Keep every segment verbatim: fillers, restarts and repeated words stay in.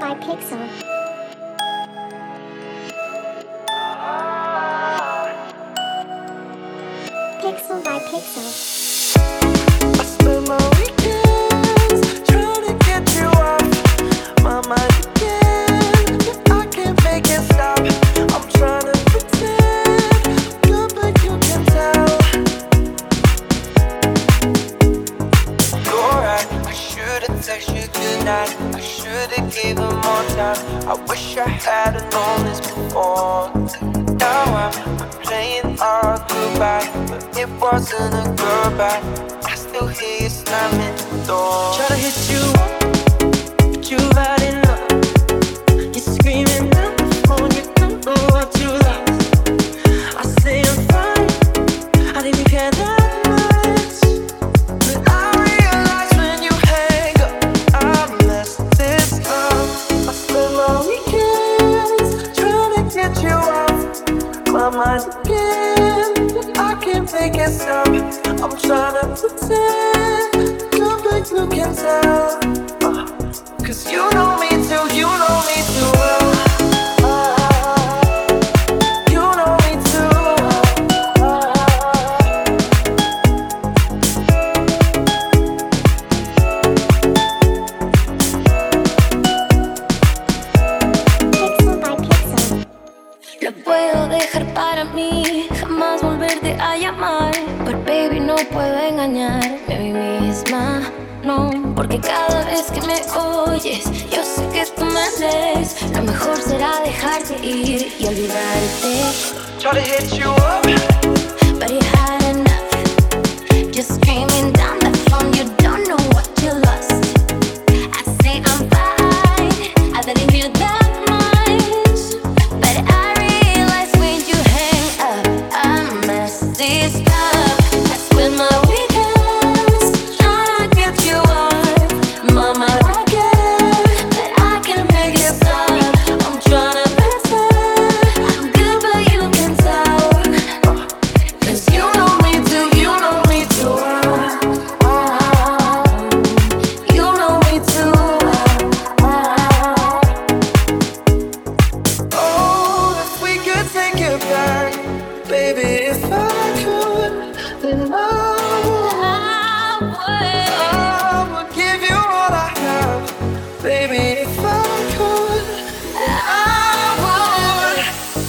by Pixel. Pixel by Pixel. I spend my weekends trying to get you off my mind again. I can't make it stop. I'm trying to pretend good, but you can tell. You're right. I should've texted you tonight. I should've gave her more time. I wish I had've known this before. Now I'm playing our goodbye, but it wasn't a goodbye. I still hear you slamming the door. Try to hit you up, but you had enough. You're screaming down the phone, you don't know what you lost. I say I'm fine, I didn't care that much. But I realize when you hang up, I messed this up. I spend my weekends trying to get you off my mind again. I can't make it stop. I'm trying to pretend good, but you can tell. uh, Cause you know me too, you know me too well. uh, You know me too well. Pixel by Pixel. Lo puedo dejar para mí, jamás volverte a llamar. But baby, no puedo engañarme a mí misma, no. Porque cada vez que me oyes, yo sé que tú me ves. Lo mejor será dejarte ir y olvidarte. Try to hit you up, But you had enough, just screaming down the phone. You don't know what you lost. I say I'm fine, I didn't hear that much. But I realize when you hang up, I messed this up. I spend my weekends trying to get you off my mind again, but I can't make it stop. I'm trying to pretend I'm good, but you can tell. Cause you know me too, you know me too well. You know me too well. oh, if we could take it back. Baby, if I could, then I would. I would give you all I have. Baby, if I could, then I would.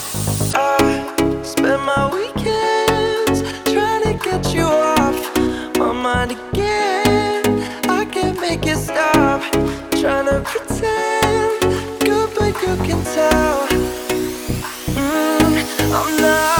I spend my weekends trying to get you off my mind again. I can't make it stop. Trying to pretend good, but you can tell. Mm, I'm not